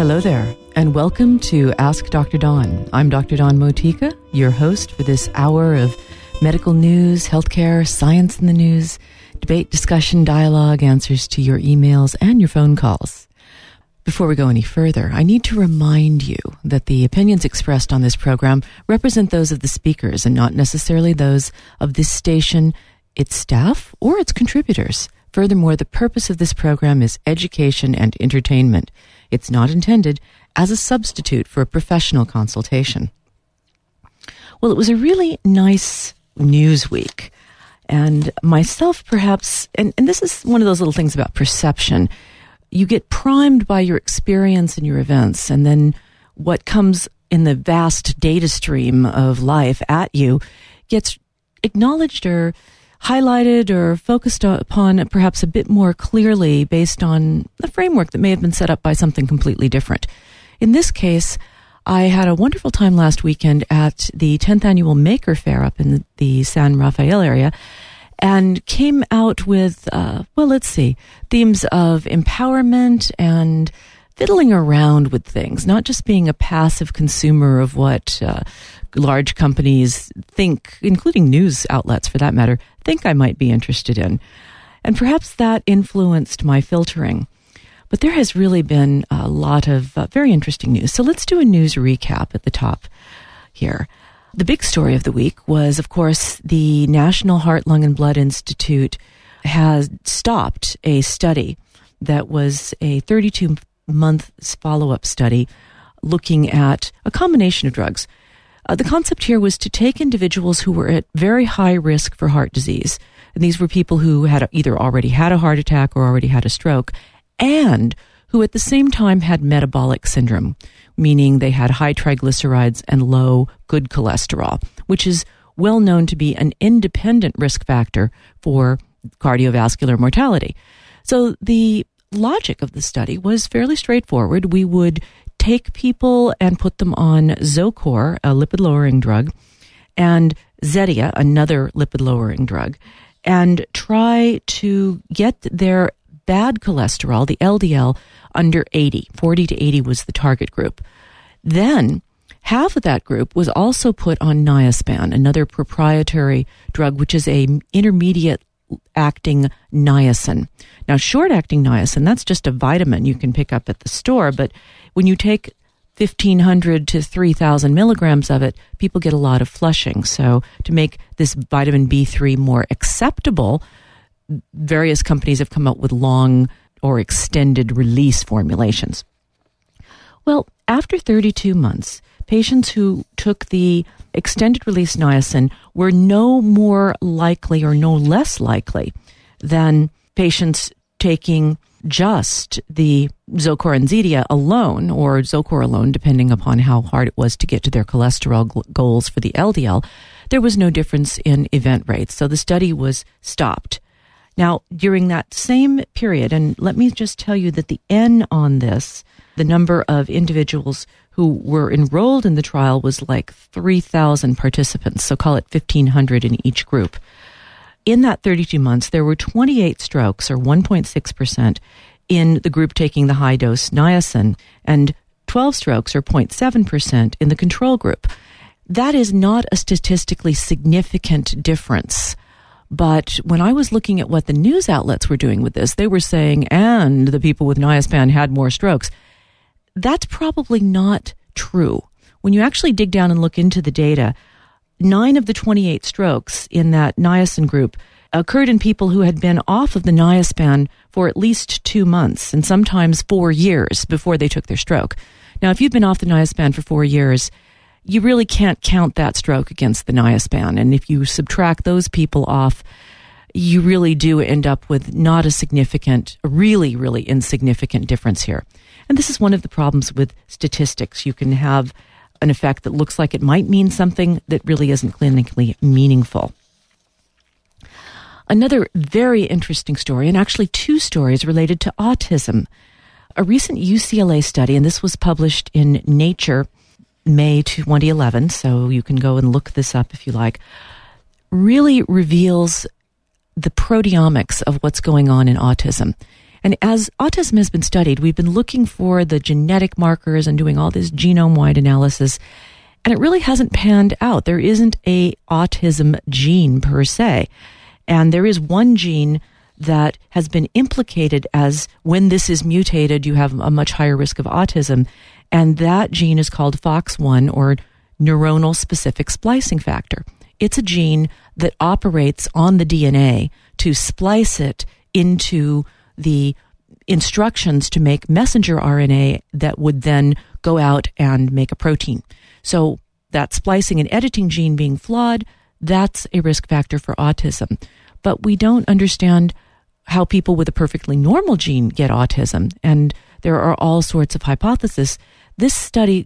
Hello there, and welcome to Ask Dr. Dawn. I'm Dr. Dawn Motika, your host for this hour of medical news, healthcare, science in the news, debate, discussion, dialogue, answers to your emails and your phone calls. Before we go any further, I need to remind you that the opinions expressed on this program represent those of the speakers and not necessarily those of this station, its staff, or its contributors. Furthermore, the purpose of this program is education and entertainment. It's not intended as a substitute for a professional consultation. Well, it was a really nice news week. And myself, perhaps, and this is one of those little things about perception. You get primed by your experience and your events, and then what comes in the vast data stream of life at you gets acknowledged or highlighted or focused upon perhaps a bit more clearly based on a framework that may have been set up by something completely different. In this case, I had a wonderful time last weekend at the 10th Annual Maker Faire up in the San Rafael area and came out with, themes of empowerment and fiddling around with things, not just being a passive consumer of what large companies think, including news outlets for that matter, think I might be interested in. And perhaps that influenced my filtering. But there has really been a lot of very interesting news. So let's do a news recap at the top here. The big story of the week was, of course, the National Heart, Lung, and Blood Institute has stopped a study that was a 32-month follow-up study looking at a combination of drugs. The concept here was to take individuals who were at very high risk for heart disease, and these were people who had either already had a heart attack or already had a stroke, and who at the same time had metabolic syndrome, meaning they had high triglycerides and low good cholesterol, which is well known to be an independent risk factor for cardiovascular mortality. So the logic of the study was fairly straightforward. We would take people and put them on Zocor, a lipid-lowering drug, and Zetia, another lipid-lowering drug, and try to get their bad cholesterol, the LDL, under 80. 40 to 80 was the target group. Then half of that group was also put on Niaspan, another proprietary drug, which is a intermediate-acting niacin. Now, short-acting niacin, that's just a vitamin you can pick up at the store, but when you take 1,500 to 3,000 milligrams of it, people get a lot of flushing. So to make this vitamin B3 more acceptable, various companies have come up with long or extended release formulations. Well, after 32 months, patients who took the extended release niacin were no more likely or no less likely than patients taking just the Zocor and Zetia alone, or Zocor alone, depending upon how hard it was to get to their cholesterol goals for the LDL. There was no difference in event rates, so the study was stopped. Now, during that same period, and let me just tell you that the N on this, the number of individuals who were enrolled in the trial was like 3,000 participants, so call it 1,500 in each group. In that 32 months, there were 28 strokes, or 1.6%, in the group taking the high-dose niacin, and 12 strokes, or 0.7%, in the control group. That is not a statistically significant difference. But when I was looking at what the news outlets were doing with this, they were saying, and the people with Niaspan had more strokes. That's probably not true. When you actually dig down and look into the data, 9 of the 28 strokes in that niacin group occurred in people who had been off of the Niaspan for at least 2 months and sometimes 4 years before they took their stroke. Now, if you've been off the Niaspan for 4 years, you really can't count that stroke against the Niaspan. And if you subtract those people off, you really do end up with not a significant, really, really insignificant difference here. And this is one of the problems with statistics. You can have an effect that looks like it might mean something that really isn't clinically meaningful. Another very interesting story, and actually 2 stories related to autism. A recent UCLA study, and this was published in Nature, May 2011, so you can go and look this up if you like, really reveals the proteomics of what's going on in autism. And as autism has been studied, we've been looking for the genetic markers and doing all this genome-wide analysis, and it really hasn't panned out. There isn't a autism gene per se. And there is one gene that has been implicated as when this is mutated, you have a much higher risk of autism. And that gene is called FOX1, or neuronal specific splicing factor. It's a gene that operates on the DNA to splice it into the instructions to make messenger RNA that would then go out and make a protein. So that splicing and editing gene being flawed, that's a risk factor for autism. But we don't understand how people with a perfectly normal gene get autism, and there are all sorts of hypotheses. This study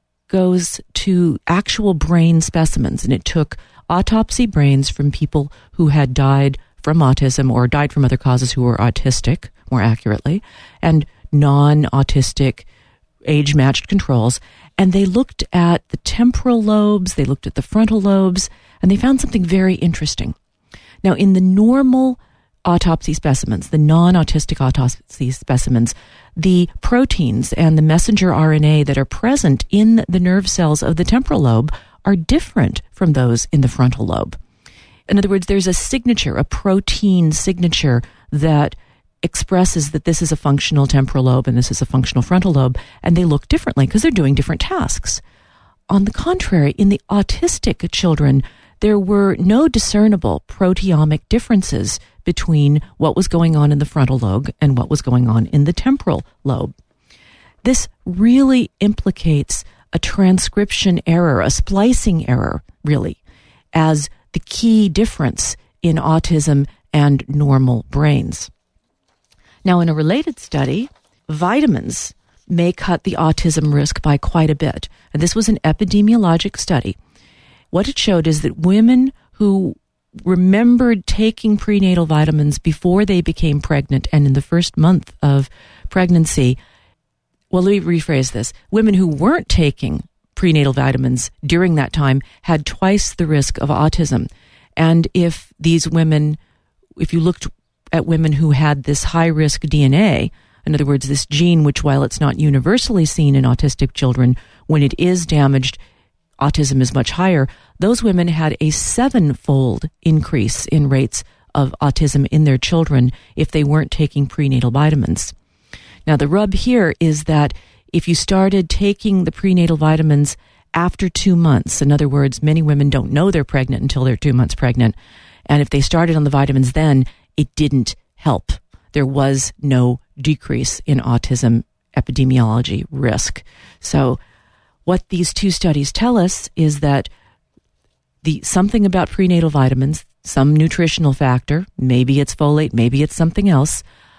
goes to actual brain specimens, and it took autopsy brains from people who had died from autism or died from other causes who were autistic, more accurately, and non-autistic age-matched controls. And they looked at the temporal lobes, they looked at the frontal lobes, and they found something very interesting. Now, in the normal autopsy specimens, the non-autistic autopsy specimens, the proteins and the messenger RNA that are present in the nerve cells of the temporal lobe are different from those in the frontal lobe. In other words, there's a signature, a protein signature that expresses that this is a functional temporal lobe and this is a functional frontal lobe, and they look differently because they're doing different tasks. On the contrary, in the autistic children, there were no discernible proteomic differences between what was going on in the frontal lobe and what was going on in the temporal lobe. This really implicates a transcription error, a splicing error, really, as the key difference in autism and normal brains. Now, in a related study, vitamins may cut the autism risk by quite a bit. And this was an epidemiologic study. What it showed is that women who remembered taking prenatal vitamins before they became pregnant and in the first month of pregnancy, well, let me rephrase this. Women who weren't taking prenatal vitamins during that time had twice the risk of autism. And if these women, if you looked at women who had this high-risk DNA, in other words, this gene, which while it's not universally seen in autistic children, when it is damaged, autism is much higher, those women had a 7-fold increase in rates of autism in their children if they weren't taking prenatal vitamins. Now, the rub here is that if you started taking the prenatal vitamins after 2 months, in other words, many women don't know they're pregnant until they're 2 months pregnant, and if they started on the vitamins then, it didn't help. There was no decrease in autism epidemiology risk. So what these two studies tell us is that something about prenatal vitamins, some nutritional factor, maybe it's folate, maybe it's something else,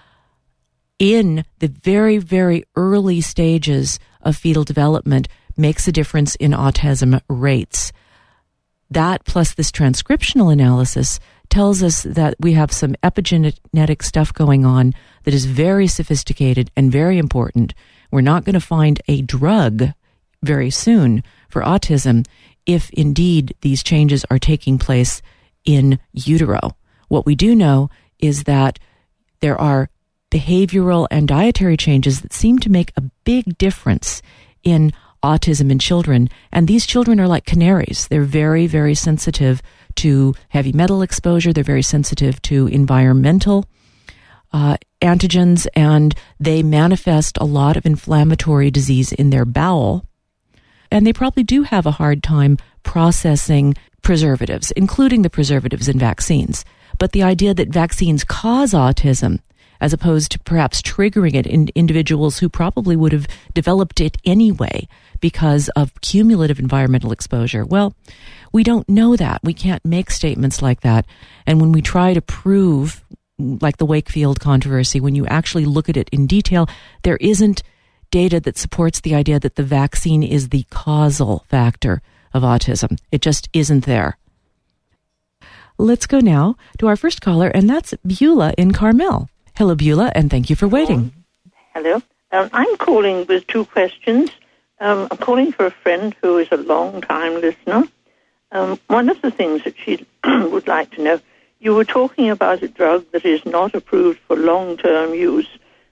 in the very, very early stages of fetal development makes a difference in autism rates. That plus this transcriptional analysis tells us that we have some epigenetic stuff going on that is very sophisticated and very important. We're not going to find a drug very soon for autism if indeed these changes are taking place in utero. What we do know is that there are behavioral and dietary changes that seem to make a big difference in autism in children. And these children are like canaries. They're very, very sensitive to heavy metal exposure. They're very sensitive to environmental antigens, and they manifest a lot of inflammatory disease in their bowel. And they probably do have a hard time processing preservatives, including the preservatives in vaccines. But the idea that vaccines cause autism, as opposed to perhaps triggering it in individuals who probably would have developed it anyway because of cumulative environmental exposure. Well, we don't know that. We can't make statements like that. And when we try to prove, like the Wakefield controversy, when you actually look at it in detail, there isn't data that supports the idea that the vaccine is the causal factor of autism. It just isn't there. Let's go now to our first caller, and that's Beulah in Carmel. Hello, Beulah, and thank you for waiting. Hello. I'm calling with two questions. I'm calling for a friend who is a long-time listener. One of the things that she would like to know, you were talking about a drug that is not approved for long-term use,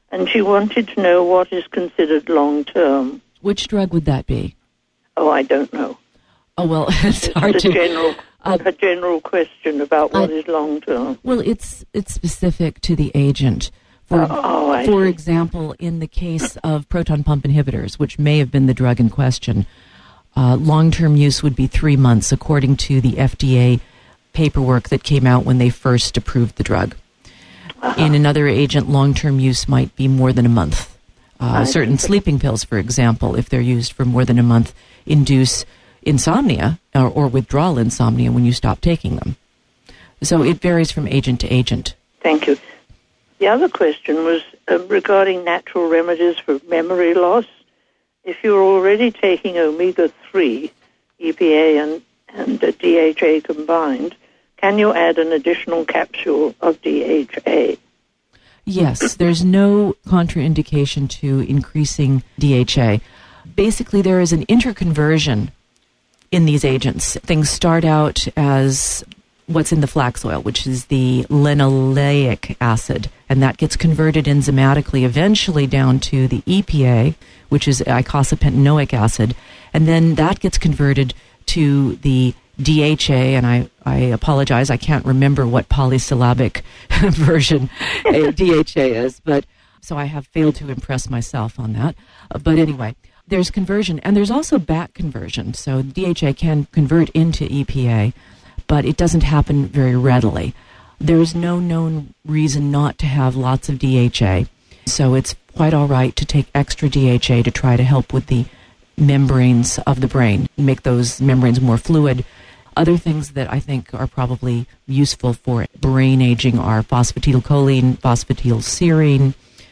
and she wanted to know what is considered long-term. Which drug would that be? Oh, I don't know. Oh, well, it's hard to... A general question about what is long-term. Well, it's specific to the agent. For example, in the case of proton pump inhibitors, which may have been the drug in question, long-term use would be 3 months, according to the FDA paperwork that came out when they first approved the drug. In another agent, long-term use might be more than a month. Certain sleeping pills, for example, if they're used for more than a month, induce insomnia or withdrawal insomnia when you stop taking them. So it varies from agent to agent. Thank you. The other question was regarding natural remedies for memory loss. If you're already taking omega-3, EPA and DHA combined, can you add an additional capsule of DHA? Yes, there's no contraindication to increasing DHA. Basically, there is an interconversion in these agents. Things start out as what's in the flax oil, which is the linoleic acid, and that gets converted enzymatically eventually down to the EPA, which is eicosapentaenoic acid, and then that gets converted to the DHA, and I apologize, I can't remember what polysyllabic version DHA is, but so I have failed to impress myself on that. But anyway, there's conversion, and there's also back conversion. So DHA can convert into EPA, but it doesn't happen very readily. There's no known reason not to have lots of DHA, so it's quite all right to take extra DHA to try to help with the membranes of the brain, make those membranes more fluid. Other things that I think are probably useful for brain aging are phosphatidylcholine, phosphatidylserine.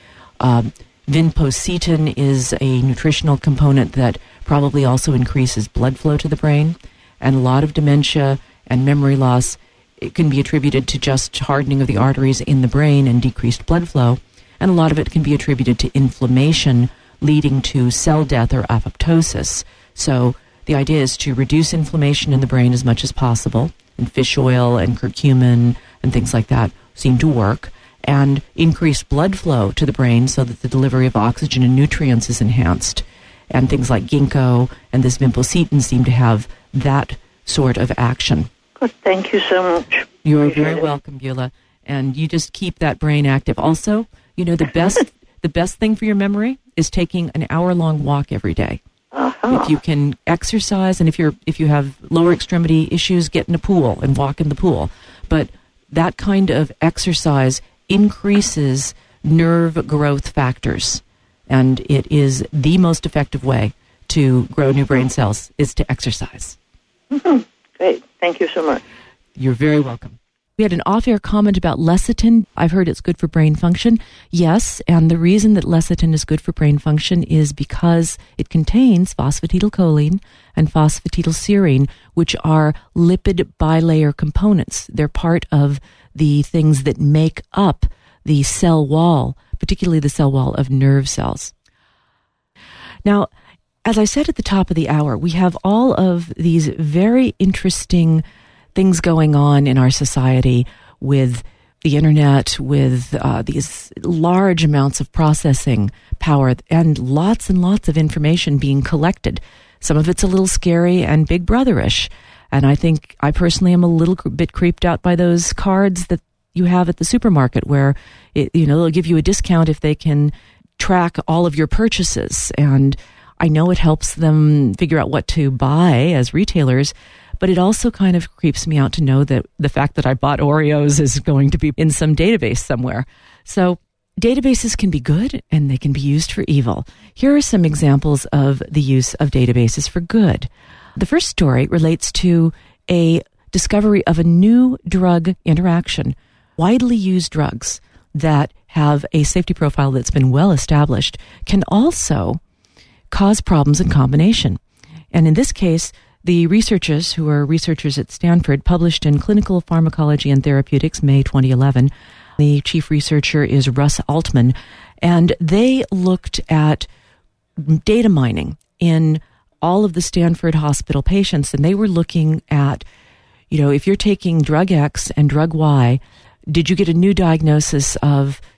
Vinpocetine is a nutritional component that probably also increases blood flow to the brain. And a lot of dementia and memory loss, it can be attributed to just hardening of the arteries in the brain and decreased blood flow. And a lot of it can be attributed to inflammation leading to cell death or apoptosis. So the idea is to reduce inflammation in the brain as much as possible, and fish oil and curcumin and things like that seem to work, and increase blood flow to the brain so that the delivery of oxygen and nutrients is enhanced. And things like ginkgo and this vinpocetine seem to have that sort of action. Good. Thank you so much. You're very welcome, Beulah. And you just keep that brain active. Also, you know, the best thing for your memory is taking an hour-long walk every day. If you can exercise, and if you have lower extremity issues, get in a pool and walk in the pool. But that kind of exercise increases nerve growth factors, and it is the most effective way to grow new brain cells is to exercise. Mm-hmm. Great. Thank you so much. You're very welcome. We had an off-air comment about lecithin. I've heard it's good for brain function. Yes, and the reason that lecithin is good for brain function is because it contains phosphatidylcholine and phosphatidylserine, which are lipid bilayer components. They're part of the things that make up the cell wall, particularly the cell wall of nerve cells. Now, as I said at the top of the hour, we have all of these very interesting things going on in our society with the internet, with these large amounts of processing power and lots of information being collected. Some of it's a little scary and Big Brother-ish. And I think I personally am a little bit creeped out by those cards that you have at the supermarket where, they'll give you a discount if they can track all of your purchases. And I know it helps them figure out what to buy as retailers, but it also kind of creeps me out to know that the fact that I bought Oreos is going to be in some database somewhere. So databases can be good and they can be used for evil. Here are some examples of the use of databases for good. The first story relates to a discovery of a new drug interaction. Widely used drugs that have a safety profile that's been well established can also cause problems in combination. And in this case, the researchers, who are researchers at Stanford, published in Clinical Pharmacology and Therapeutics, May 2011. The chief researcher is Russ Altman, and they looked at data mining in all of the Stanford hospital patients, and they were looking at, if you're taking drug X and drug Y, did you get a new diagnosis of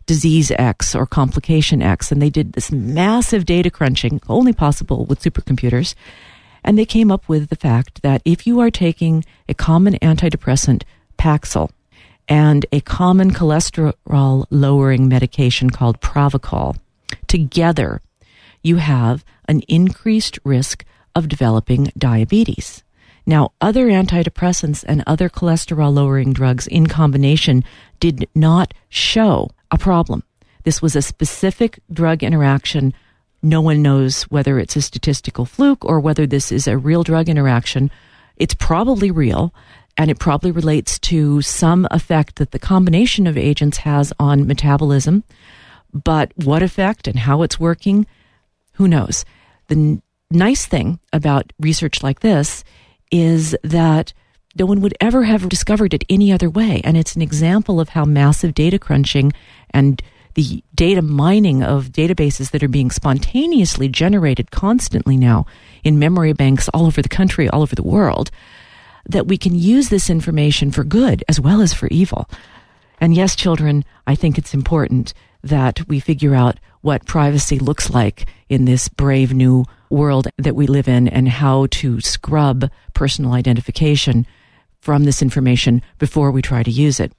disease X or complication X. And they did this massive data crunching, only possible with supercomputers. And they came up with the fact that if you are taking a common antidepressant, Paxil, and a common cholesterol-lowering medication called Pravachol, together, you have an increased risk of developing diabetes. Now, other antidepressants and other cholesterol-lowering drugs in combination did not show a problem. This was a specific drug interaction. No one knows whether it's a statistical fluke or whether this is a real drug interaction. It's probably real, and it probably relates to some effect that the combination of agents has on metabolism. But what effect and how it's working, who knows? The nice thing about research like this is that no one would ever have discovered it any other way. And it's an example of how massive data crunching and the data mining of databases that are being spontaneously generated constantly now in memory banks all over the country, all over the world, that we can use this information for good as well as for evil. And yes, children, I think it's important that we figure out what privacy looks like in this brave new world that we live in and how to scrub personal identification from this information before we try to use it.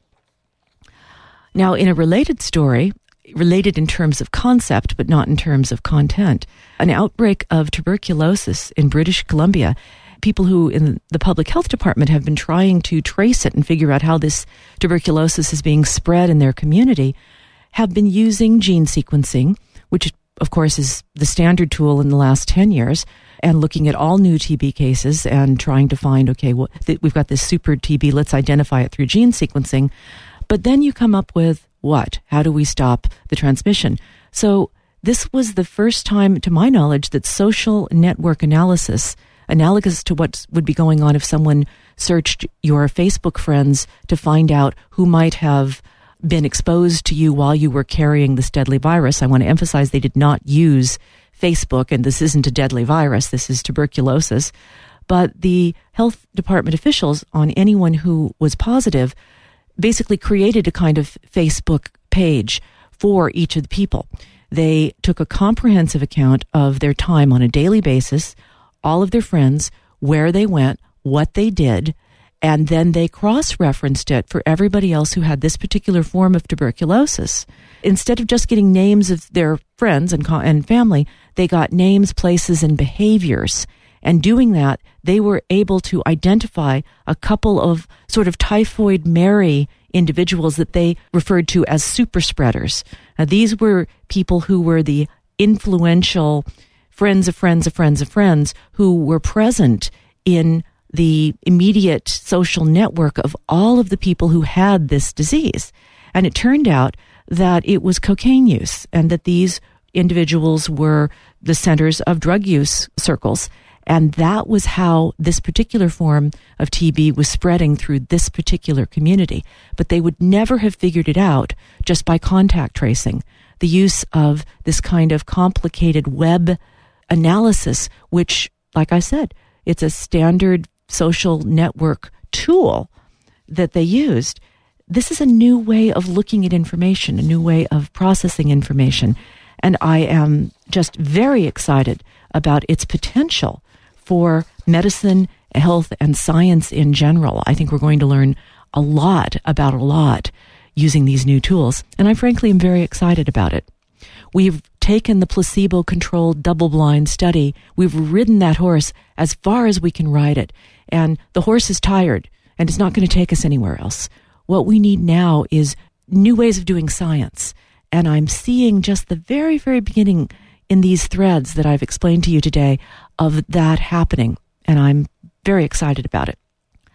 Now, in a related story, related in terms of concept but not in terms of content, an outbreak of tuberculosis in British Columbia. People who in the public health department have been trying to trace it and figure out how this tuberculosis is being spread in their community have been using gene sequencing, which of course is the standard tool in the last 10 years, and looking at all new TB cases and trying to find, okay, well, we've got this super TB, let's identify it through gene sequencing. But then you come up with what? How do we stop the transmission? So this was the first time, to my knowledge, that social network analysis, analogous to what would be going on if someone searched your Facebook friends to find out who might have been exposed to you while you were carrying this deadly virus. I want to emphasize they did not use Facebook, and this isn't a deadly virus, this is tuberculosis. But the health department officials on anyone who was positive basically created a kind of Facebook page for each of the people. They took a comprehensive account of their time on a daily basis, all of their friends, where they went, what they did, and then they cross-referenced it for everybody else who had this particular form of tuberculosis. Instead of just getting names of their friends and family, they got names, places, and behaviors. And doing that, they were able to identify a couple of sort of typhoid Mary individuals that they referred to as super spreaders. Now, these were people who were the influential friends of friends of friends of friends who were present in the immediate social network of all of the people who had this disease. And it turned out that it was cocaine use and that these individuals were the centers of drug use circles. And that was how this particular form of TB was spreading through this particular community. But they would never have figured it out just by contact tracing. The use of this kind of complicated web analysis, which, like I said, it's a standard social network tool that they used. This is a new way of looking at information, a new way of processing information. And I am just very excited about its potential for medicine, health, and science in general. I think we're going to learn a lot about a lot using these new tools. And I frankly am very excited about it. We've taken the placebo-controlled double-blind study. We've ridden that horse as far as we can ride it. And the horse is tired, and it's not going to take us anywhere else. What we need now is new ways of doing science. And I'm seeing just the very, very beginning in these threads that I've explained to you today of that happening. And I'm very excited about it.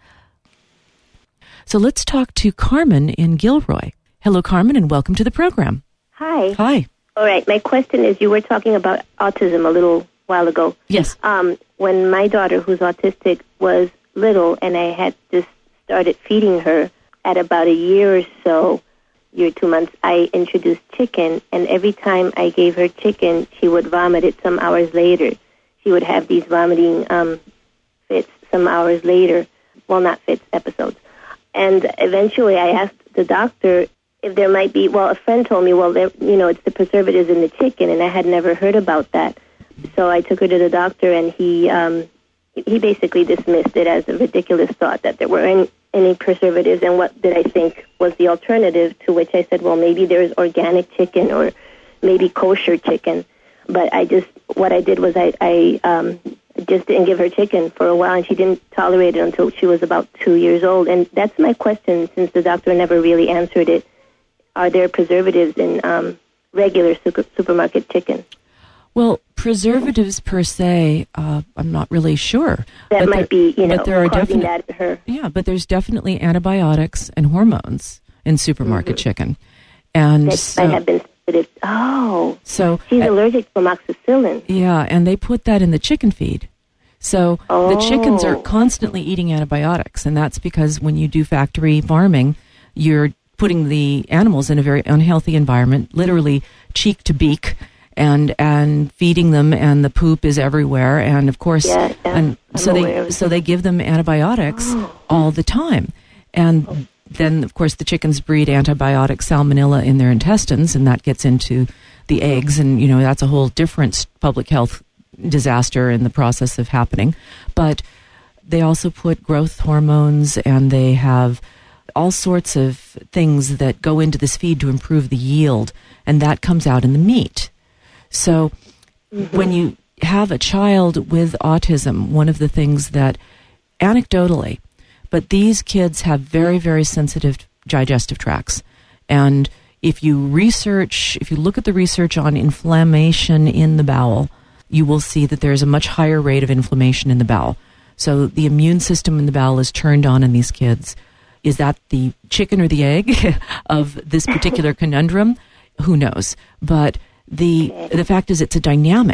So let's talk to Carmen in Gilroy. Hello, Carmen, and welcome to the program. Hi. Hi. All right. My question is, you were talking about autism a little while ago. Yes. When my daughter, who's autistic, was little, and I had just started feeding her at about a year or so, year 2 months, I introduced chicken, and every time I gave her chicken, she would vomit it some hours later. She would have these vomiting fits some hours later. Well, not fits, episodes. And eventually I asked the doctor if there might be, well, a friend told me, well, it's the preservatives in the chicken, and I had never heard about that. So I took her to the doctor, and he basically dismissed it as a ridiculous thought that there were any preservatives, and what did I think was the alternative, to which I said, well, maybe there's organic chicken or maybe kosher chicken. But what I did was I just didn't give her chicken for a while, and she didn't tolerate it until she was about 2 years old. And that's my question, since the doctor never really answered it. Are there preservatives in regular supermarket chicken? Well, preservatives per se, I'm not really sure. That might be, but there are causing that in her. Yeah, but there's definitely antibiotics and hormones in supermarket chicken. And that might have been sensitive. Oh, so she's allergic to amoxicillin. Yeah, and they put that in the chicken feed. So the chickens are constantly eating antibiotics, and that's because when you do factory farming, you're putting the animals in a very unhealthy environment, literally cheek to beak, and feeding them, and the poop is everywhere, and of course, and so they give them antibiotics all the time, and then of course the chickens breed antibiotic salmonella in their intestines, and that gets into the eggs, and that's a whole different public health disaster in the process of happening. But they also put growth hormones, and they have all sorts of things that go into this feed to improve the yield, and that comes out in the meat. So when you have a child with autism, one of the things that anecdotally, but these kids have very, very sensitive digestive tracts. And if you look at the research on inflammation in the bowel, you will see that there's a much higher rate of inflammation in the bowel. So the immune system in the bowel is turned on in these kids. Is that the chicken or the egg of this particular conundrum? Who knows? But the fact is, it's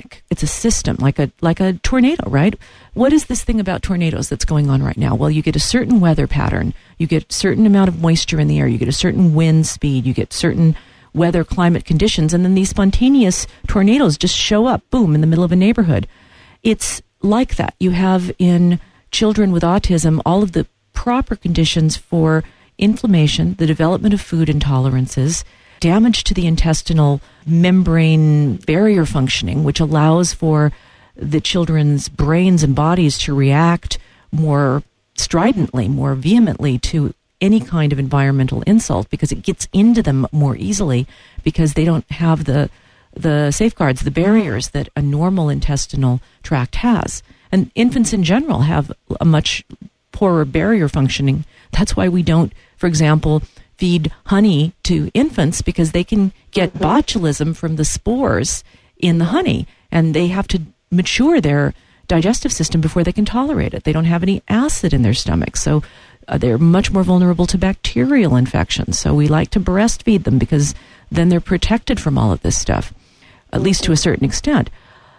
a system, like a tornado, right? What is this thing about tornadoes that's going on right now? Well, you get a certain weather pattern, you get a certain amount of moisture in the air, you get a certain wind speed, you get certain weather climate conditions, and then these spontaneous tornadoes just show up, boom, in the middle of a neighborhood. It's like that. You have in children with autism all of the proper conditions for inflammation, the development of food intolerances, damage to the intestinal membrane barrier functioning, which allows for the children's brains and bodies to react more stridently, more vehemently to any kind of environmental insult, because it gets into them more easily because they don't have the safeguards, the barriers that a normal intestinal tract has. And infants in general have a much poorer barrier functioning. That's why we don't, for example, feed honey to infants, because they can get botulism from the spores in the honey, and they have to mature their digestive system before they can tolerate it. They don't have any acid in their stomach, so they're much more vulnerable to bacterial infections. So we like to breastfeed them, because then they're protected from all of this stuff, at least to a certain extent.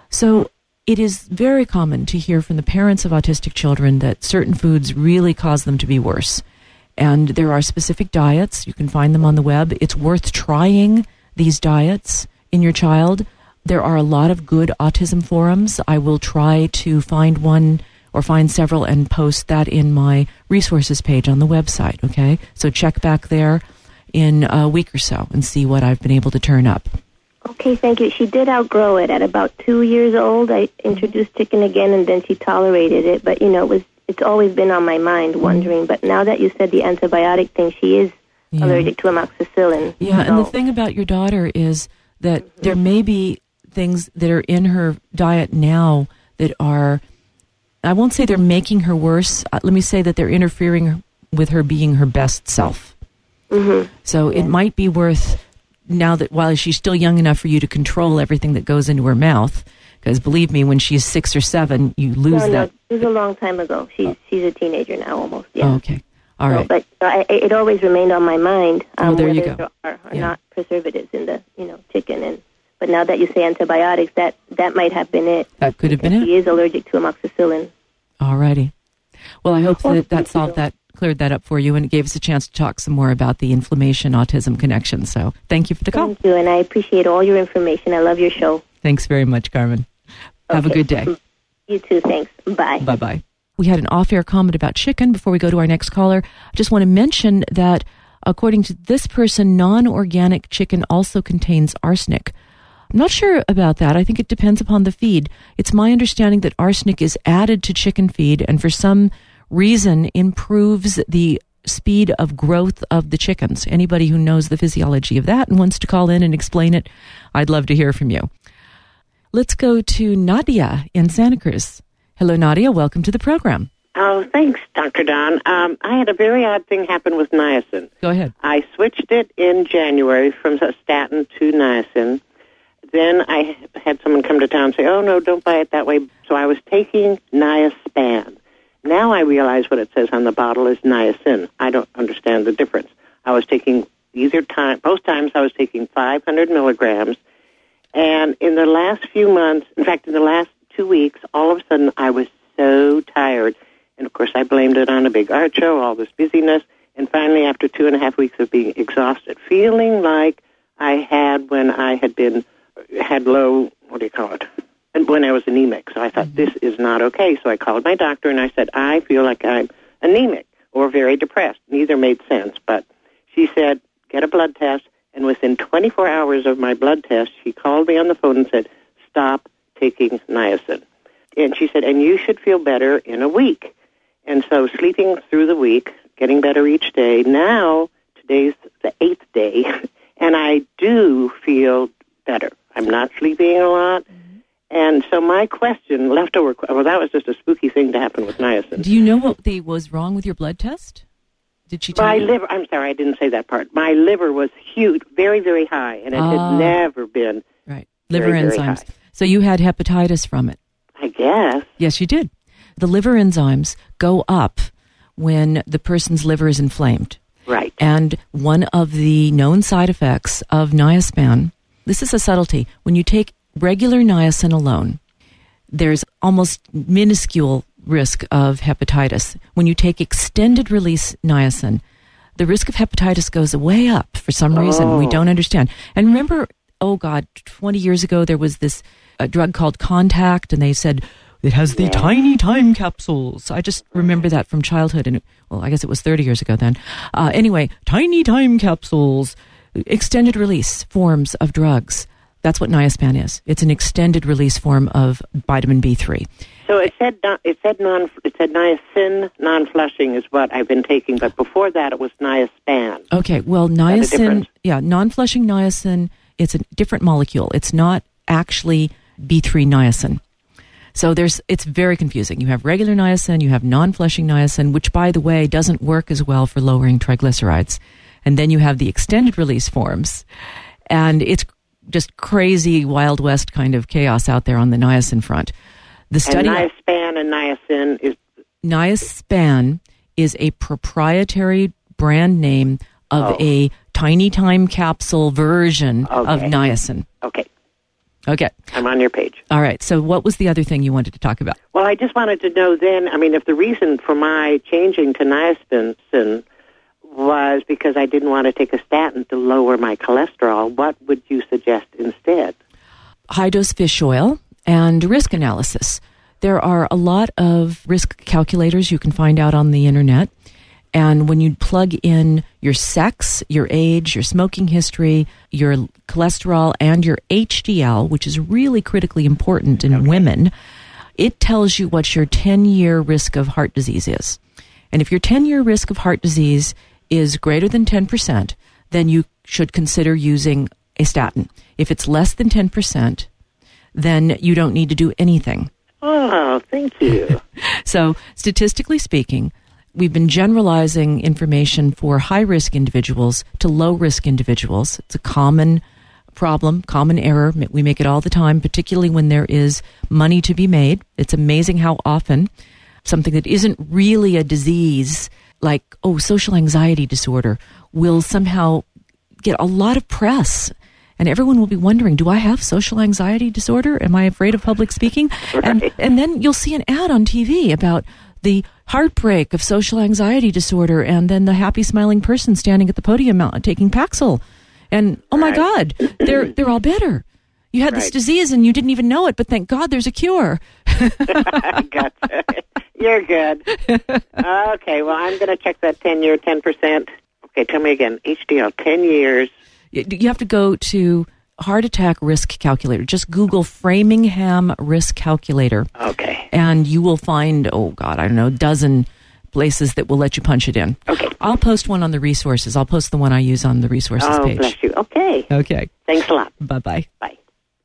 So it is very common to hear from the parents of autistic children that certain foods really cause them to be worse. And there are specific diets. You can find them on the web. It's worth trying these diets in your child. There are a lot of good autism forums. I will try to find one or find several and post that in my resources page on the website, okay? So check back there in a week or so and see what I've been able to turn up. Okay, thank you. She did outgrow it at about 2 years old. I introduced chicken again, and then she tolerated it. But, it's always been on my mind, wondering. But now that you said the antibiotic thing, she is allergic to amoxicillin. Yeah, and the thing about your daughter is that there may be things that are in her diet now that are, I won't say they're making her worse. Let me say that they're interfering with her being her best self. Mm-hmm. So it might be worth, now that while she's still young enough for you to control everything that goes into her mouth, because believe me, when she's 6 or 7, you lose that. No, it was a long time ago. She's a teenager now, almost. Yeah. Oh, okay, all right. But it always remained on my mind. There you go. There are not preservatives in the chicken, but now that you say antibiotics, that might have been it. That could have been it. She is allergic to amoxicillin. All righty. Well, I hope that solved that, cleared that up for you, and it gave us a chance to talk some more about the inflammation-autism connection. So thank you for the call. Thank you, and I appreciate all your information. I love your show. Thanks very much, Carmen. Have a good day. You too, thanks. Bye. Bye-bye. We had an off-air comment about chicken before we go to our next caller. I just want to mention that According to this person, non-organic chicken also contains arsenic. I'm not sure about that. I think it depends upon the feed. It's my understanding that arsenic is added to chicken feed and for some reason improves the speed of growth of the chickens. Anybody who knows the physiology of that and wants to call in and explain it, I'd love to hear from you. Let's go to Nadia in Santa Cruz. Hello, Nadia. Welcome to the program. Oh, thanks, Dr. Don. I had a very odd thing happen with niacin. Go ahead. I switched it in January from a statin to niacin. Then I had someone come to town and say, oh, no, don't buy it that way. So I was taking Niaspan. Now I realize what it says on the bottle is niacin. I don't understand the difference. I was taking both times I was taking 500 milligrams. And in the last few months, in fact, in the last 2 weeks, all of a sudden I was so tired. And, of course, I blamed it on a big art show, all this busyness. And finally, after 2.5 weeks of being exhausted, feeling like I had when I had low, and when I was anemic. So I thought, this is not okay. So I called my doctor and I said, I feel like I'm anemic or very depressed. Neither made sense. But she said, get a blood test. And within 24 hours of my blood test, she called me on the phone and said, stop taking niacin. And she said, and you should feel better in a week. And so sleeping through the week, getting better each day. Now, today's the 8th day, and I do feel better. I'm not sleeping a lot. And so my question, that was just a spooky thing to happen with niacin. Do you know what was wrong with your blood test? Did she tell you? My liver, I'm sorry, I didn't say that part. My liver was huge, very, very high, and it had never been liver very, enzymes. very high. So you had hepatitis from it? I guess. Yes, you did. The liver enzymes go up when the person's liver is inflamed. Right. And one of the known side effects of Niaspan, this is a subtlety. When you take regular niacin alone, there's almost minuscule risk of hepatitis. When you take extended release niacin, the risk of hepatitis goes way up for some reason. We don't understand. And remember, 20 years ago, there was this drug called Contact, and they said, it has the tiny time capsules. I just remember that from childhood. And, I guess it was 30 years ago then. Anyway, tiny time capsules, extended release forms of drugs. That's what Niaspan is. It's an extended release form of vitamin B3. So it said niacin non-flushing is what I've been taking, but before that it was Niaspan. Okay, well, niacin, non-flushing niacin, it's a different molecule. It's not actually B3 niacin. So it's very confusing. You have regular niacin, you have non-flushing niacin, which, by the way, doesn't work as well for lowering triglycerides. And then you have the extended release forms. And it's just crazy Wild West kind of chaos out there on the niacin front. The study, and Niaspan and niacin is... Niaspan is a proprietary brand name of a tiny time capsule version of niacin. Okay. I'm on your page. All right. So what was the other thing you wanted to talk about? Well, I just wanted to know then, if the reason for my changing to niacin was because I didn't want to take a statin to lower my cholesterol, what would you suggest instead? High-dose fish oil and risk analysis. There are a lot of risk calculators you can find out on the internet. And when you plug in your sex, your age, your smoking history, your cholesterol, and your HDL, which is really critically important in women, it tells you what your 10-year risk of heart disease is. And if your 10-year risk of heart disease is greater than 10%, then you should consider using a statin. If it's less than 10%, then you don't need to do anything. Oh, thank you. So, statistically speaking, we've been generalizing information for high-risk individuals to low-risk individuals. It's a common problem, common error. We make it all the time, particularly when there is money to be made. It's amazing how often something that isn't really a disease, like, social anxiety disorder, will somehow get a lot of press. And everyone will be wondering, do I have social anxiety disorder? Am I afraid of public speaking? Right. And then you'll see an ad on TV about the heartbreak of social anxiety disorder, and then the happy smiling person standing at the podium taking Paxil. And my God, they're all better. You had this disease and you didn't even know it, but thank God there's a cure. Gotcha. You're good. Okay, well, I'm going to check that 10-year, 10%. Okay, tell me again. HDL, 10 years. You have to go to Heart Attack Risk Calculator. Just Google Framingham Risk Calculator. Okay. And you will find, a dozen places that will let you punch it in. Okay. I'll post one on the resources. I'll post the one I use on the resources page. Oh, bless you. Okay. Okay. Thanks a lot. Bye-bye. Bye.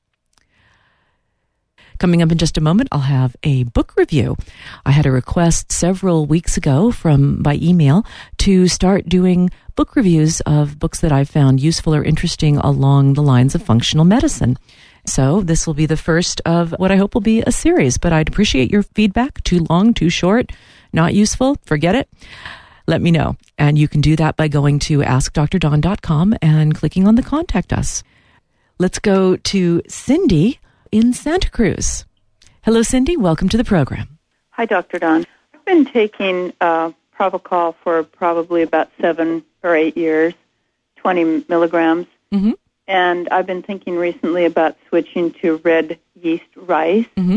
Coming up in just a moment, I'll have a book review. I had a request several weeks ago by email to start doing book reviews of books that I've found useful or interesting along the lines of functional medicine. So this will be the first of what I hope will be a series, but I'd appreciate your feedback. Too long, too short, not useful, forget it. Let me know. And you can do that by going to AskDrDawn.com and clicking on the Contact Us. Let's go to Cindy in Santa Cruz. Hello, Cindy. Welcome to the program. Hi, Dr. Dawn. I've been taking Provocol for probably about 7 or 8 years, 20 milligrams. Mm-hmm. And I've been thinking recently about switching to red yeast rice. Mm-hmm.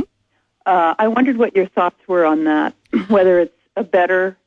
I wondered what your thoughts were on that, whether it's a better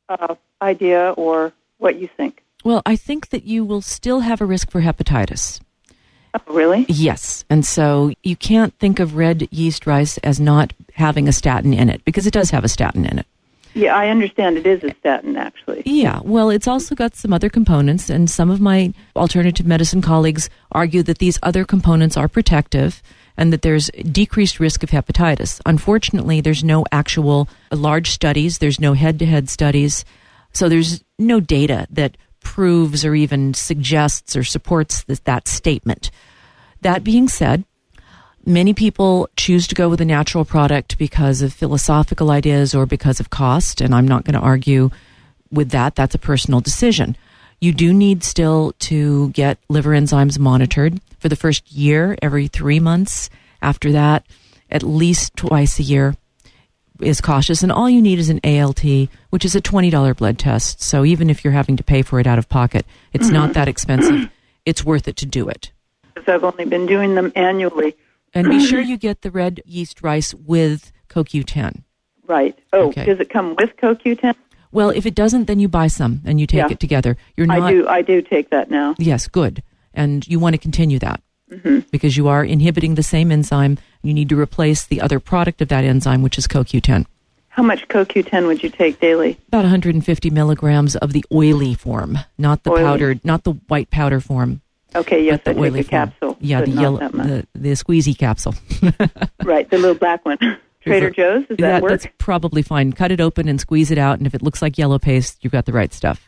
idea or what you think. Well, I think that you will still have a risk for hepatitis. Oh, really? Yes. And so you can't think of red yeast rice as not having a statin in it, because it does have a statin in it. Yeah, I understand it is a statin, actually. Yeah. Well, it's also got some other components, and some of my alternative medicine colleagues argue that these other components are protective and that there's decreased risk of hepatitis. Unfortunately, there's no actual large studies. There's no head-to-head studies. So there's no data that proves or even suggests or supports that statement. That being said, many people choose to go with a natural product because of philosophical ideas or because of cost, and I'm not going to argue with that. That's a personal decision. You do need still to get liver enzymes monitored for the first year, every 3 months. After that, at least twice a year is cautious, and all you need is an ALT, which is a $20 blood test. So even if you're having to pay for it out of pocket, it's not that expensive. It's worth it to do it. Because I've only been doing them annually. And be sure you get the red yeast rice with CoQ10. Right. Oh, Okay. Does it come with CoQ10? Well, if it doesn't, then you buy some and you take it together. You're not. I do take that now. Yes, good. And you want to continue that because you are inhibiting the same enzyme. You need to replace the other product of that enzyme, which is CoQ10. How much CoQ10 would you take daily? About 150 milligrams of the oily form, not the powdered, not the white powder form. Okay, yes, but the I oily take a capsule. Form. Yeah, but the not yellow, that much. the squeezy capsule. Right, the little black one. Trader Joe's, does that work? That's probably fine. Cut it open and squeeze it out, and if it looks like yellow paste, you've got the right stuff.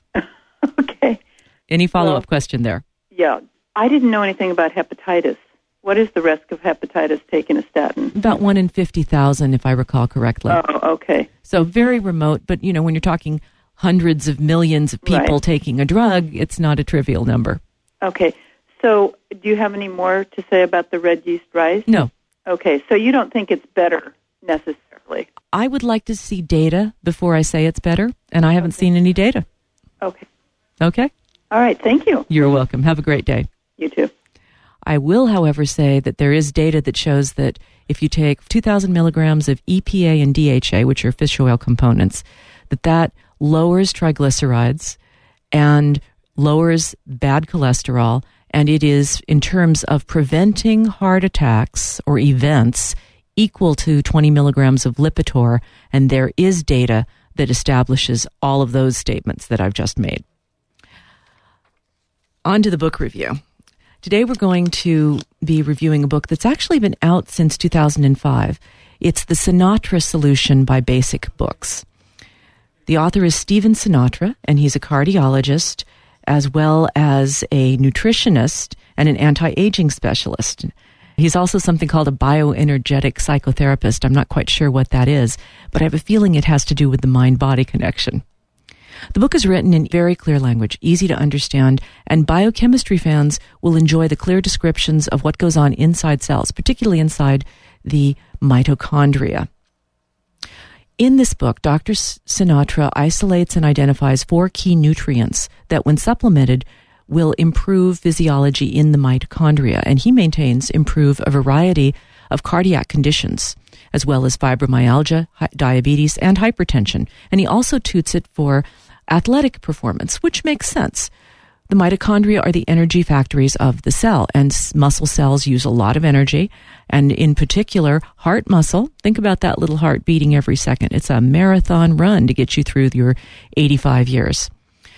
Okay. Any follow-up question there? Yeah. I didn't know anything about hepatitis. What is the risk of hepatitis taking a statin? About 1 in 50,000, if I recall correctly. Oh, okay. So very remote, but, when you're talking hundreds of millions of people taking a drug, it's not a trivial number. Okay. So do you have any more to say about the red yeast rice? No. Okay. So you don't think it's better necessarily? I would like to see data before I say it's better, and I haven't seen any data. Okay. Okay? All right. Thank you. You're welcome. Have a great day. You too. I will, however, say that there is data that shows that if you take 2,000 milligrams of EPA and DHA, which are fish oil components, that lowers triglycerides and lowers bad cholesterol, and it is, in terms of preventing heart attacks or events, equal to 20 milligrams of Lipitor, and there is data that establishes all of those statements that I've just made. On to the book review. Today we're going to be reviewing a book that's actually been out since 2005. It's The Sinatra Solution by Basic Books. The author is Stephen Sinatra, and he's a cardiologist as well as a nutritionist and an anti-aging specialist. He's also something called a bioenergetic psychotherapist. I'm not quite sure what that is, but I have a feeling it has to do with the mind-body connection. The book is written in very clear language, easy to understand, and biochemistry fans will enjoy the clear descriptions of what goes on inside cells, particularly inside the mitochondria. In this book, Dr. Sinatra isolates and identifies 4 key nutrients that, when supplemented, will improve physiology in the mitochondria, and he maintains improve a variety of cardiac conditions, as well as fibromyalgia, diabetes, and hypertension. And he also toots it for athletic performance, which makes sense. The mitochondria are the energy factories of the cell, and muscle cells use a lot of energy, and in particular, heart muscle. Think about that little heart beating every second. It's a marathon run to get you through your 85 years.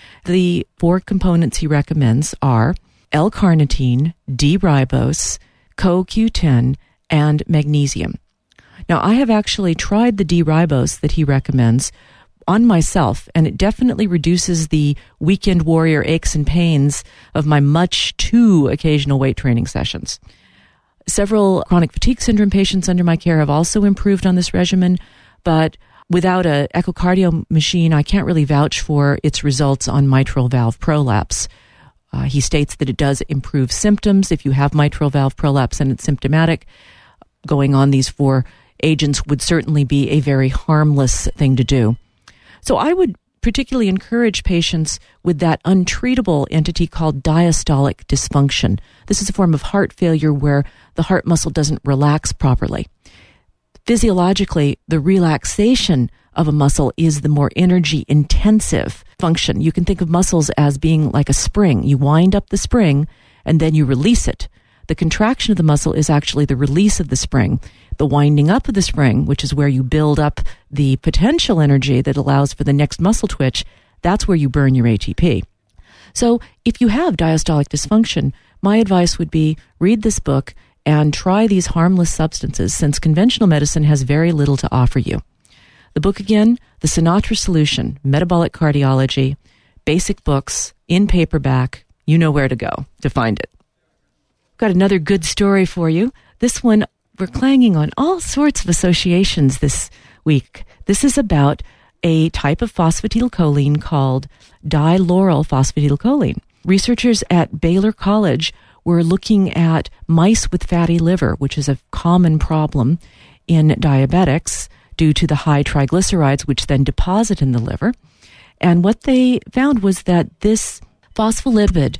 The 4 components he recommends are L-carnitine, D-ribose, CoQ10, and magnesium. Now, I have actually tried the D-ribose that he recommends on myself, and it definitely reduces the weekend warrior aches and pains of my much too occasional weight training sessions. Several chronic fatigue syndrome patients under my care have also improved on this regimen, but without an echocardio machine, I can't really vouch for its results on mitral valve prolapse. He states that it does improve symptoms. If you have mitral valve prolapse and it's symptomatic, going on these 4 agents would certainly be a very harmless thing to do. So I would particularly encourage patients with that untreatable entity called diastolic dysfunction. This is a form of heart failure where the heart muscle doesn't relax properly. Physiologically, the relaxation of a muscle is the more energy-intensive function. You can think of muscles as being like a spring. You wind up the spring, and then you release it. The contraction of the muscle is actually the release of the spring. The winding up of the spring, which is where you build up the potential energy that allows for the next muscle twitch, that's where you burn your ATP. So if you have diastolic dysfunction, my advice would be read this book and try these harmless substances, since conventional medicine has very little to offer you. The book again, The Sinatra Solution, Metabolic Cardiology, basic books, in paperback. You know where to go to find it. Got another good story for you. This one, we're clanging on all sorts of associations this week. This is about a type of phosphatidylcholine called dilauryl phosphatidylcholine. Researchers at Baylor College were looking at mice with fatty liver, which is a common problem in diabetics due to the high triglycerides, which then deposit in the liver. And what they found was that this phospholipid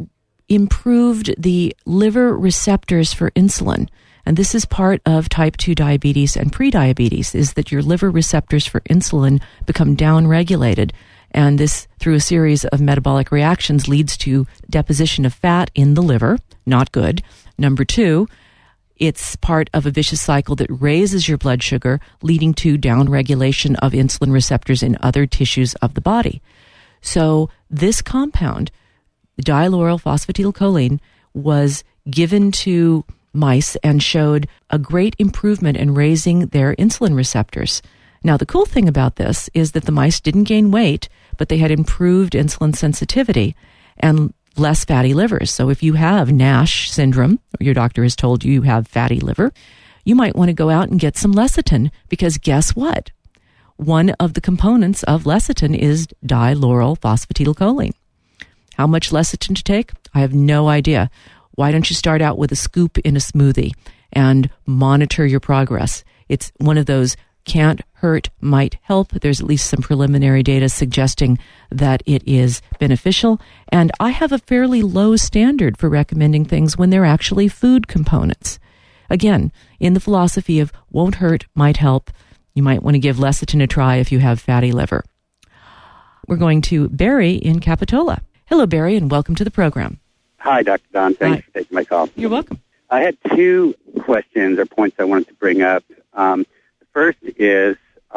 improved the liver receptors for insulin. And this is part of type 2 diabetes and prediabetes, is that your liver receptors for insulin become downregulated. And this, through a series of metabolic reactions, leads to deposition of fat in the liver. Not good. Number 2, it's part of a vicious cycle that raises your blood sugar, leading to downregulation of insulin receptors in other tissues of the body. So this compound, dilauryl phosphatidylcholine, was given to mice and showed a great improvement in raising their insulin receptors. Now, the cool thing about this is that the mice didn't gain weight, but they had improved insulin sensitivity and less fatty livers. So if you have NASH syndrome, or your doctor has told you you have fatty liver, you might want to go out and get some lecithin, because guess what? One of the components of lecithin is dilauryl phosphatidylcholine. How much lecithin to take? I have no idea. Why don't you start out with a scoop in a smoothie and monitor your progress? It's one of those can't hurt, might help. There's at least some preliminary data suggesting that it is beneficial. And I have a fairly low standard for recommending things when they're actually food components. Again, in the philosophy of won't hurt, might help, you might want to give lecithin a try if you have fatty liver. We're going to Barry in Capitola. Hello, Barry, and welcome to the program. Hi, Dr. Don. Thanks for taking my call. You're welcome. I had 2 questions or points I wanted to bring up. The first is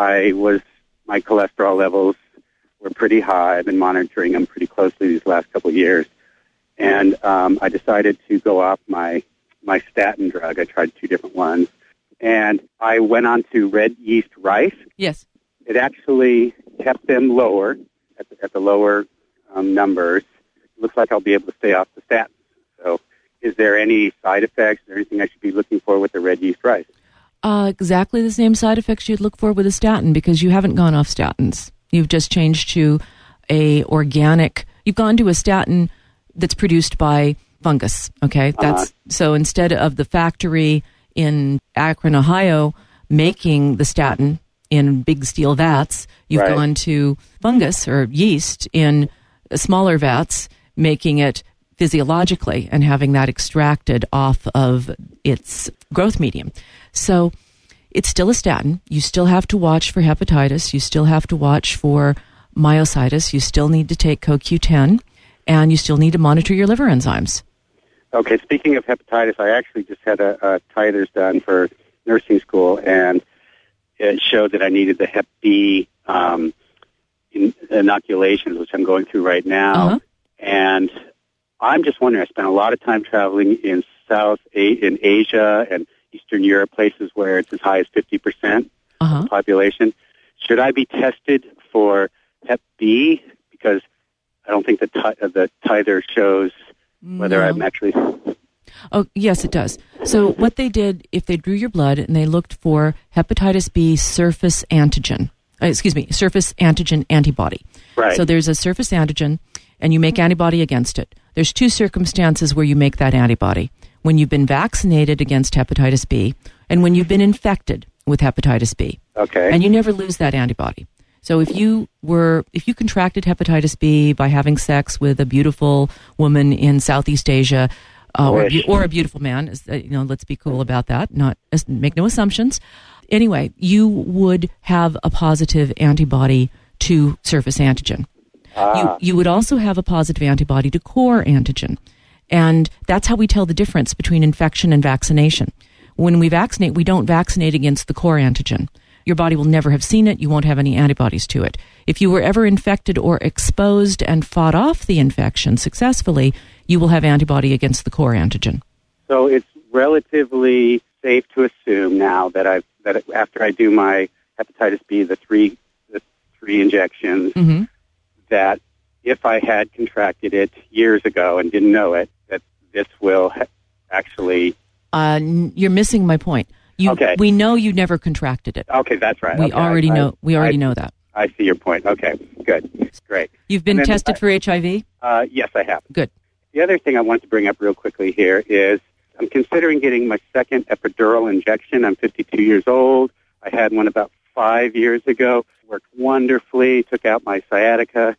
my cholesterol levels were pretty high. I've been monitoring them pretty closely these last couple of years. And I decided to go off my statin drug. I tried 2 different ones. And I went on to red yeast rice. Yes. It actually kept them lower, at the lower numbers. Looks like I'll be able to stay off the statins. So is there any side effects or anything I should be looking for with the red yeast rice? Exactly the same side effects you'd look for with a statin, because you haven't gone off statins. You've just changed to you've gone to a statin that's produced by fungus, okay? So instead of the factory in Akron, Ohio, making the statin in big steel vats, you've gone to fungus or yeast in smaller vats, making it physiologically and having that extracted off of its growth medium. So it's still a statin. You still have to watch for hepatitis. You still have to watch for myositis, you still need to take CoQ10, and you still need to monitor your liver enzymes. Okay, speaking of hepatitis, I actually just had a titers done for nursing school, and it showed that I needed the Hep B inoculations, which I'm going through right now. Uh-huh. And I'm just wondering, I spent a lot of time traveling in in Asia and Eastern Europe, places where it's as high as 50% of the population. Should I be tested for Hep B? Because I don't think the titer shows whether I'm actually... Oh, yes, it does. So what they did, if they drew your blood and they looked for hepatitis B surface antigen antibody. Right. So there's a surface antigen, and you make antibody against it. There's two circumstances where you make that antibody. When you've been vaccinated against hepatitis B, and when you've been infected with hepatitis B. Okay. And you never lose that antibody. So if you contracted hepatitis B by having sex with a beautiful woman in Southeast Asia, or a beautiful man, let's be cool about that. Make no assumptions. Anyway, you would have a positive antibody to surface antigen. You would also have a positive antibody to core antigen. And that's how we tell the difference between infection and vaccination. When we vaccinate, we don't vaccinate against the core antigen. Your body will never have seen it. You won't have any antibodies to it. If you were ever infected or exposed and fought off the infection successfully, you will have antibody against the core antigen. So it's relatively safe to assume now that after I do my hepatitis B, the three injections, that if I had contracted it years ago and didn't know it, that this will actually... You're missing my point. Okay. We know you never contracted it. Okay, that's right. We already know that. I see your point. Okay, good. Great. You've been tested for HIV? Yes, I have. Good. The other thing I wanted to bring up real quickly here is I'm considering getting my second epidural injection. I'm 52 years old. I had one about 5 years ago. Worked wonderfully. Took out my sciatica.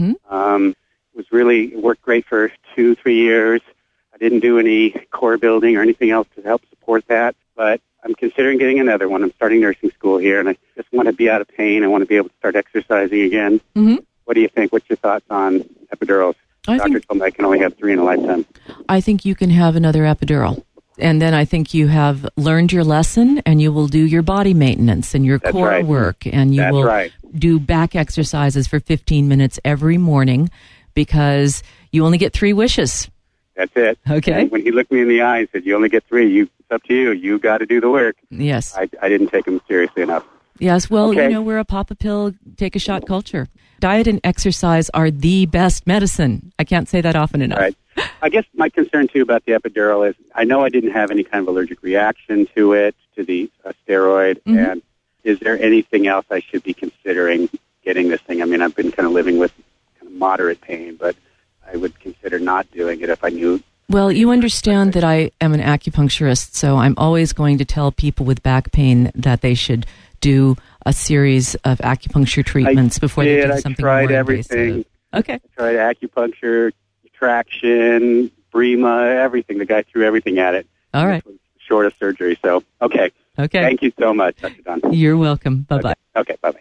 It worked great for 2-3 years. I didn't do any core building or anything else to help support that, but I'm considering getting another one. I'm starting nursing school here, and I just want to be out of pain. I want to be able to start exercising again. What do you think? What's your thoughts on epidurals? Doctor told me I can only have 3 in a lifetime. I think you can have another epidural. And then I think you have learned your lesson, and you will do your body maintenance and your core work, and you will do back exercises for 15 minutes every morning, because you only get 3 wishes. That's it. Okay. And when he looked me in the eye and said, you only get 3, it's up to you. You got to do the work. Yes. I didn't take him seriously enough. Yes, well, we're a pop a pill, take a shot culture. Diet and exercise are the best medicine. I can't say that often enough. Right. I guess my concern, too, about the epidural is I know I didn't have any kind of allergic reaction to it, to the steroid, and is there anything else I should be considering getting this thing? I mean, I've been kind of living with kind of moderate pain, but I would consider not doing it if I knew. Well, you understand that I am an acupuncturist, so I'm always going to tell people with back pain that they should do a series of acupuncture treatments before they do something more invasive. I tried everything. Okay. I tried acupuncture, traction, Brema, everything. The guy threw everything at it. All right. Short of surgery. So, okay. Thank you so much, Dr. Don. You're welcome. Bye-bye. Okay, bye-bye.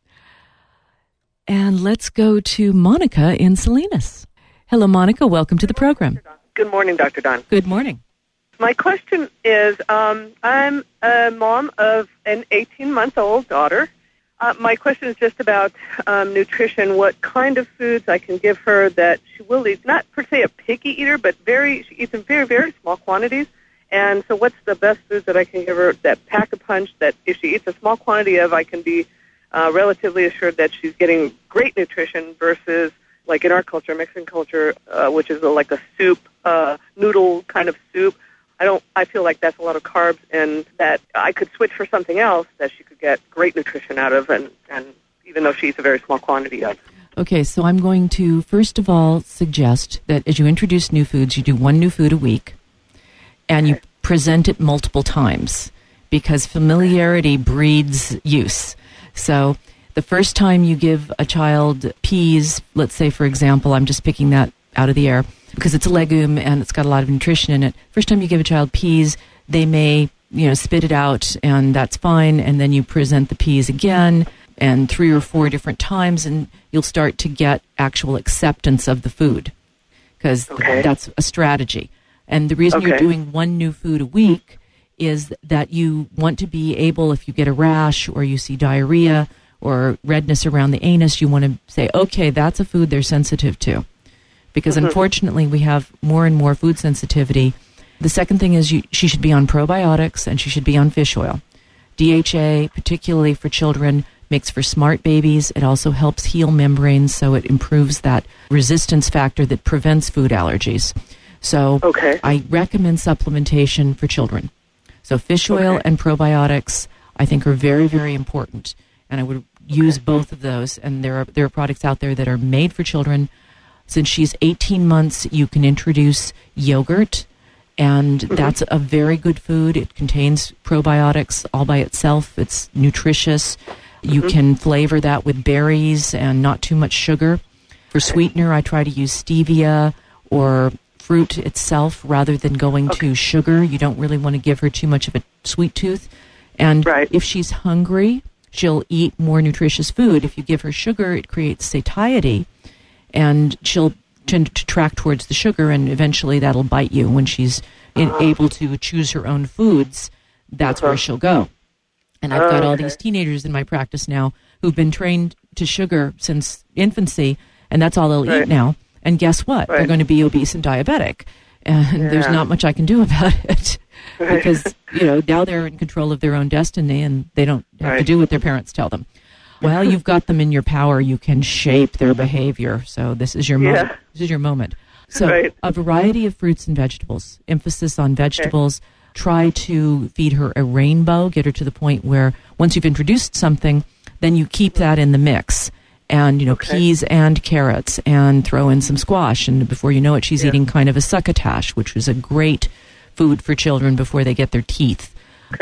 And let's go to Monica in Salinas. Hello, Monica. Welcome to the program. Good morning, Dr. Don. Good morning. My question is, I'm a mom of an 18-month-old daughter. My question is just about nutrition, what kind of foods I can give her that she will eat. Not per se a picky eater, but she eats in very, very small quantities. And so what's the best foods that I can give her that pack a punch, that if she eats a small quantity of, I can be relatively assured that she's getting great nutrition versus, like in our culture, Mexican culture, which is like a soup, noodle kind of soup. I feel like that's a lot of carbs, and that I could switch for something else that she could get great nutrition out of, and even though she eats a very small quantity of. Okay, so I'm going to, first of all, suggest that as you introduce new foods, you do 1 new food a week, and you present it multiple times, because familiarity breeds use. So the first time you give a child peas, let's say, for example, I'm just picking that out of the air, because it's a legume and it's got a lot of nutrition in it. First time you give a child peas, they may, spit it out, and that's fine. And then you present the peas again. and 3 or 4 different times, and you'll start to get actual acceptance of the food, because that's a strategy. And the reason you're doing one new food a week is that you want to be able, if you get a rash or you see diarrhea or redness around the anus, you want to say, okay, that's a food they're sensitive to. Because unfortunately, we have more and more food sensitivity. The second thing is she should be on probiotics, and she should be on fish oil. DHA, particularly for children, makes for smart babies. It also helps heal membranes, so it improves that resistance factor that prevents food allergies. So I recommend supplementation for children. So fish oil and probiotics, I think, are very, very important. And I would use both of those. And there are products out there that are made for children. Since she's 18 months, you can introduce yogurt, and that's a very good food. It contains probiotics all by itself. It's nutritious. You can flavor that with berries and not too much sugar. For sweetener, I try to use stevia or fruit itself rather than going to sugar. You don't really want to give her too much of a sweet tooth. And if she's hungry, she'll eat more nutritious food. If you give her sugar, it creates satiety, and she'll tend to track towards the sugar, and eventually that'll bite you. When she's able to choose her own foods, that's where she'll go. And I've got all these teenagers in my practice now who've been trained to sugar since infancy, and that's all they'll eat now. And guess what? They're going to be obese and diabetic. And there's not much I can do about it. Because, now they're in control of their own destiny, and they don't have to do what their parents tell them. Well, you've got them in your power. You can shape their behavior. So this is your moment. This is your moment. So a variety of fruits and vegetables, emphasis on vegetables. Try to feed her a rainbow, get her to the point where once you've introduced something, then you keep that in the mix. And, peas and carrots, and throw in some squash. And before you know it, she's eating kind of a succotash, which is a great food for children before they get their teeth.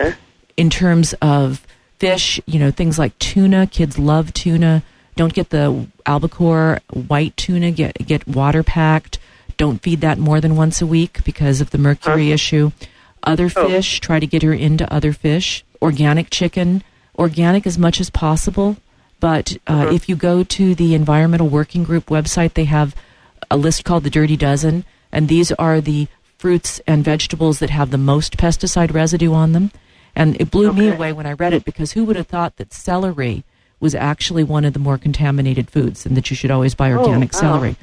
In terms of fish, things like tuna, kids love tuna. Don't get the albacore white tuna, get water packed. Don't feed that more than once a week because of the mercury issue. Other fish, try to get her into other fish. Organic chicken, organic as much as possible. But if you go to the Environmental Working Group website, they have a list called the Dirty Dozen, and these are the fruits and vegetables that have the most pesticide residue on them. And it blew me away when I read it, because who would have thought that celery was actually one of the more contaminated foods, and that you should always buy organic celery.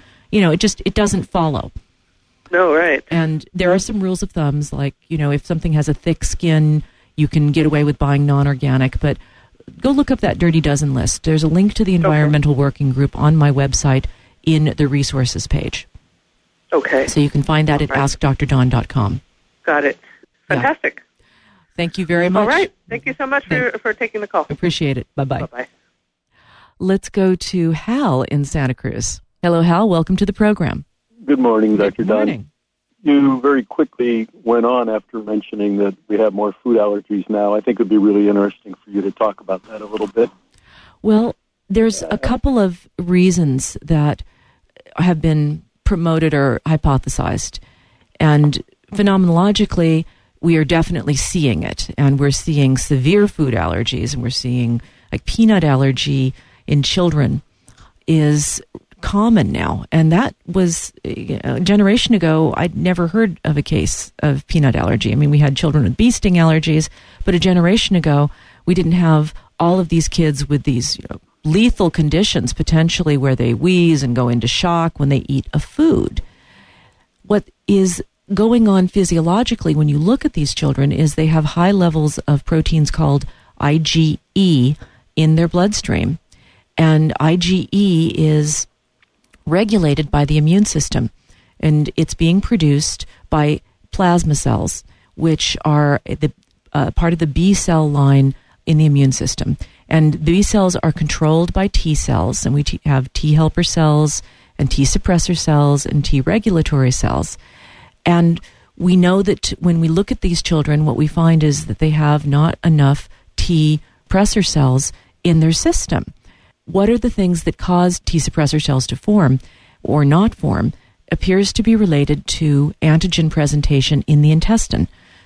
It doesn't follow. No, right. And there are some rules of thumbs, like, if something has a thick skin, you can get away with buying non-organic, but go look up that Dirty Dozen list. There's a link to the Environmental Working Group on my website in the resources page. So you can find that at AskDrDawn.com. Got it. Fantastic. Thank you very much. All right. Thank you so much for taking the call. Appreciate it. Bye-bye. Bye-bye. Let's go to Hal in Santa Cruz. Hello, Hal. Welcome to the program. Good morning, Dr. Good Don. morning. You very quickly went on after mentioning that we have more food allergies now. I think it would be really interesting for you to talk about that a little bit. Well, there's a couple of reasons that have been promoted or hypothesized. And phenomenologically, we are definitely seeing it. And we're seeing severe food allergies, and we're seeing like peanut allergy in children is common now. And that was a generation ago, I'd never heard of a case of peanut allergy. I mean, we had children with bee sting allergies, but a generation ago, we didn't have all of these kids with these lethal conditions, potentially, where they wheeze and go into shock when they eat a food. What is going on physiologically when you look at these children is they have high levels of proteins called IgE in their bloodstream. And IgE is regulated by the immune system, and it's being produced by plasma cells, which are the part of the B cell line in the immune system. And B cells are controlled by T cells, and we have T helper cells and T suppressor cells and T regulatory cells. And we know that when we look at these children, what we find is that they have not enough T suppressor cells in their system. What are the things that cause T suppressor cells to form or not form appears to be related to antigen presentation in the intestine.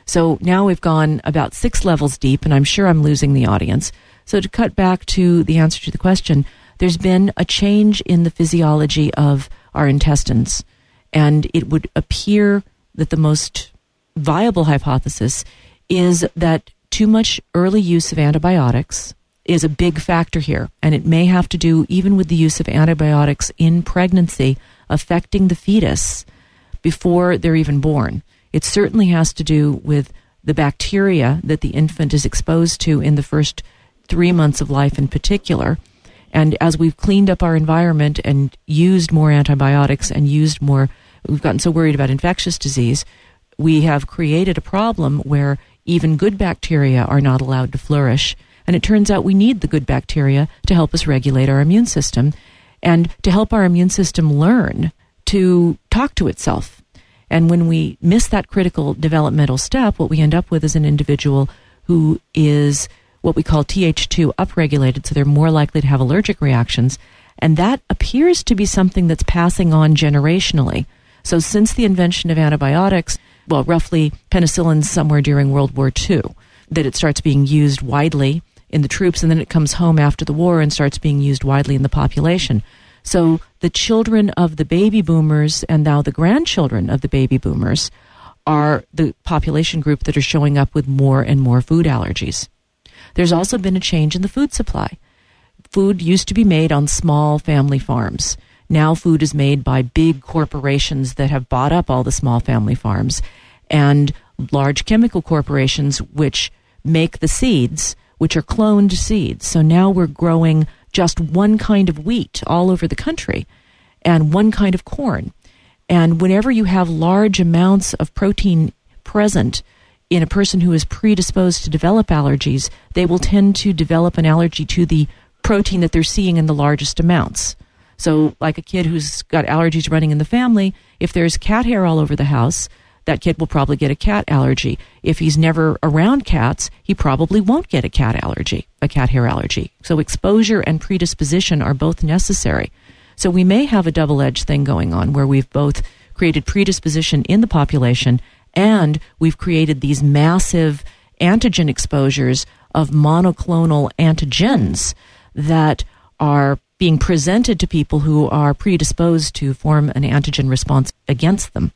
So now we've gone about 6 levels deep, and I'm sure I'm losing the audience. So to cut back to the answer to the question, there's been a change in the physiology of our intestines, and it would appear that the most viable hypothesis is that too much early use of antibiotics is a big factor here, and it may have to do even with the use of antibiotics in pregnancy affecting the fetus before they're even born. It certainly has to do with the bacteria that the infant is exposed to in the first 3 months of life in particular. And as we've cleaned up our environment and used more antibiotics and we've gotten so worried about infectious disease, we have created a problem where even good bacteria are not allowed to flourish. And it turns out we need the good bacteria to help us regulate our immune system and to help our immune system learn to talk to itself. And when we miss that critical developmental step, what we end up with is an individual who is what we call Th2 upregulated, so they're more likely to have allergic reactions. And that appears to be something that's passing on generationally. So since the invention of antibiotics, well, roughly penicillin somewhere during World War II, that it starts being used widely in the troops, and then it comes home after the war and starts being used widely in the population. So the children of the baby boomers and now the grandchildren of the baby boomers are the population group that are showing up with more and more food allergies. There's also been a change in the food supply. Food used to be made on small family farms. Now food is made by big corporations that have bought up all the small family farms and large chemical corporations which make the seeds, which are cloned seeds. So now we're growing just one kind of wheat all over the country and one kind of corn. And whenever you have large amounts of protein present in a person who is predisposed to develop allergies, they will tend to develop an allergy to the protein that they're seeing in the largest amounts. So like a kid who's got allergies running in the family, if there's cat hair all over the house, that kid will probably get a cat allergy. If he's never around cats, he probably won't get a cat hair allergy. So exposure and predisposition are both necessary. So we may have a double-edged thing going on where we've both created predisposition in the population and we've created these massive antigen exposures of monoclonal antigens that are being presented to people who are predisposed to form an antigen response against them.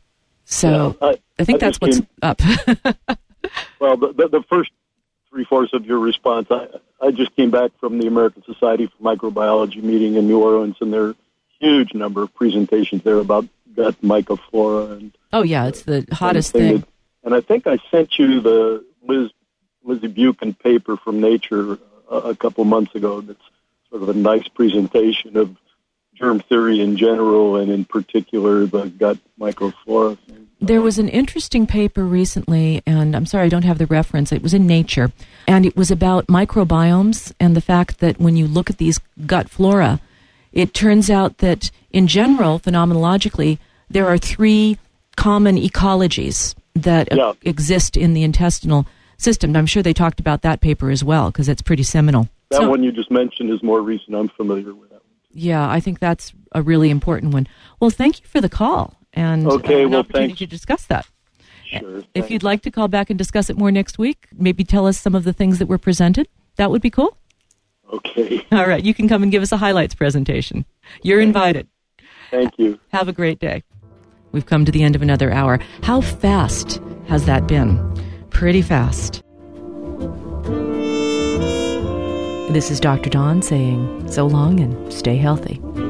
So yeah, I think that's what's up. Well, the first 3/4 of your response, I just came back from the American Society for Microbiology meeting in New Orleans, and there are a huge number of presentations there about gut mycoflora. And oh, yeah, it's the hottest thing. And I think I sent you the Lizzie Buchan paper from Nature a couple months ago that's sort of a nice presentation of germ theory in general and in particular the gut mycoflora thing. There was an interesting paper recently, and I'm sorry I don't have the reference. It was in Nature, and it was about microbiomes and the fact that when you look at these gut flora, it turns out that in general, phenomenologically, there are 3 common ecologies that exist in the intestinal system. I'm sure they talked about that paper as well because it's pretty seminal. That one you just mentioned is more recent. I'm familiar with that one. Yeah, I think that's a really important one. Well, thank you for the call and an opportunity to discuss that. Sure. If you'd like to call back and discuss it more next week, maybe tell us some of the things that were presented, that would be cool. Okay. All right, you can come and give us a highlights presentation. You're invited. Thank you. Have a great day. We've come to the end of another hour. How fast has that been? Pretty fast. This is Dr. Dawn saying so long and stay healthy.